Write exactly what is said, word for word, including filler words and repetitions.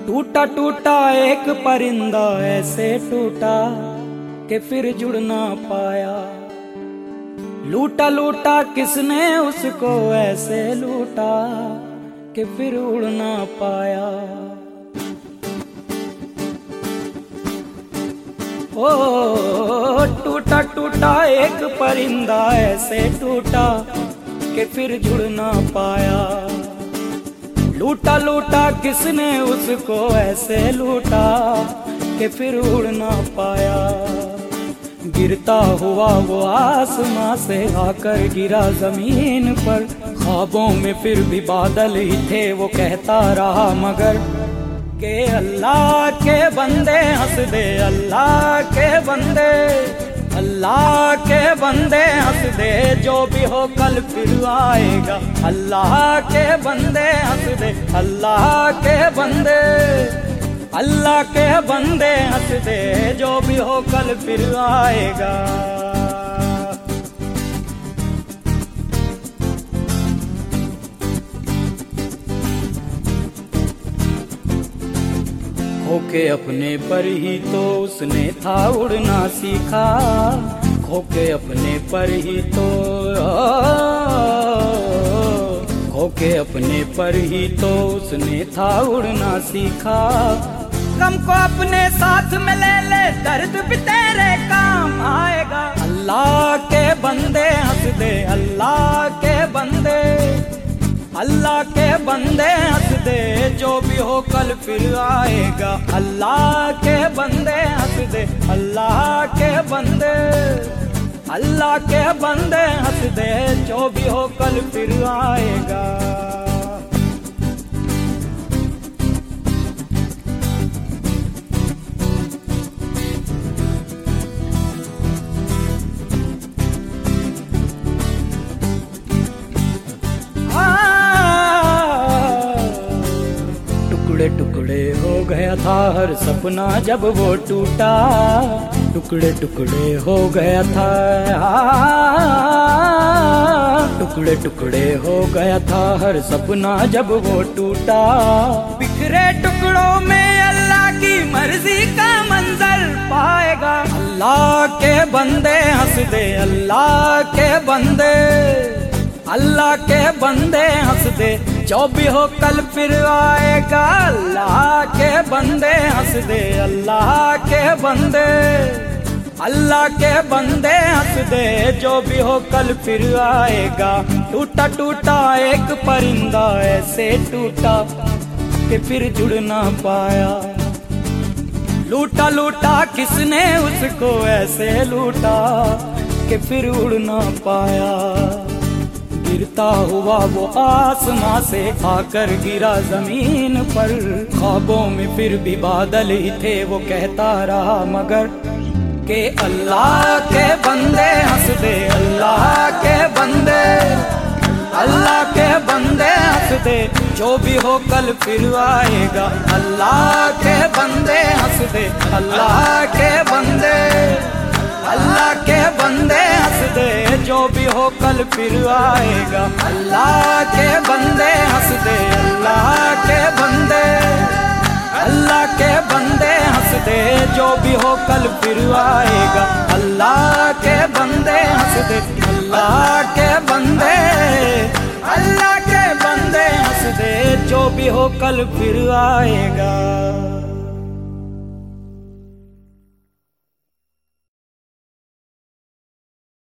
टूटा टूटा एक परिंदा ऐसे टूटा कि फिर जुड़ ना पाया। लूटा लूटा किसने उसको ऐसे लूटा कि फिर उड़ ना पाया। ओ टूटा टूटा एक परिंदा ऐसे टूटा कि फिर जुड़ ना पाया। लूटा लूटा किसने उसको ऐसे लूटा कि फिर उड़ ना पाया। गिरता हुआ वो आसमां से आकर गिरा जमीन पर। ख्वाबों में फिर भी बादल ही थे, वो कहता रहा मगर के अल्लाह के बंदे हंस दे, अल्लाह के बंदे, अल्लाह के बंदे हंस दे, जो भी हो कल फिर आएगा। अल्लाह के बंदे हंस दे, अल्लाह के बंदे, अल्लाह के बंदे हंस दे, जो भी हो कल फिर आएगा। खोके अपने पर ही तो उसने था उड़ना सीखा। खोके अपने पर ही तो खोके अपने पर ही तो उसने था उड़ना सीखा। गम को अपने साथ में ले ले, दर्द भी तेरे काम आएगा। अल्लाह के बंदे हंस दे, अल्लाह के बंदे, अल्लाह के बंदे हंस दे, जो भी हो कल फिर आएगा। अल्लाह के बंदे हंस दे, अल्लाह के बंदे, अल्लाह के बंदे हंस दे, जो भी हो कल फिर आएगा। टुकड़े टुकड़े हो गया था हर सपना जब वो टूटा। टुकड़े टुकड़े हो गया था, टुकड़े टुकड़े हो गया था हर सपना जब वो टूटा। बिखरे टुकड़ों में अल्लाह की मर्जी का मंजर पाएगा। अल्लाह के बंदे हंस दे, अल्लाह के बंदे, अल्लाह के बंदे हंस दे, जो भी हो कल फिर आएगा। अल्लाह के बंदे हंस दे, अल्लाह के बंदे, अल्लाह के बंदे हंस दे, जो भी हो कल फिर आएगा। टूटा टूटा एक परिंदा ऐसे टूटा कि फिर जुड़ ना पाया। लूटा लूटा किसने उसको ऐसे लूटा कि फिर उड़ ना पाया। गिरता हुआ वो आसमां से आकर गिरा जमीन पर। ख्वाबों में फिर भी बादल ही थे, वो कहता रहा मगर के अल्लाह के बंदे हंस दे, अल्लाह के बंदे, अल्लाह के बंदे हंस दे, जो भी हो कल फिर आएगा। अल्लाह के बंदे हंस दे, अल्लाह के बंदे, अल्लाह के बंदे हंस दे, जो भी हो कल फिर आएगा। अल्लाह के बंदे हंस दे, अल्लाह के बंदे, अल्लाह के बंदे हंस दे, जो भी हो कल फिर आएगा। अल्लाह के बंदे हंस दे, अल्लाह के बंदे, अल्लाह के बंदे हंस दे, जो भी हो कल फिर आएगा।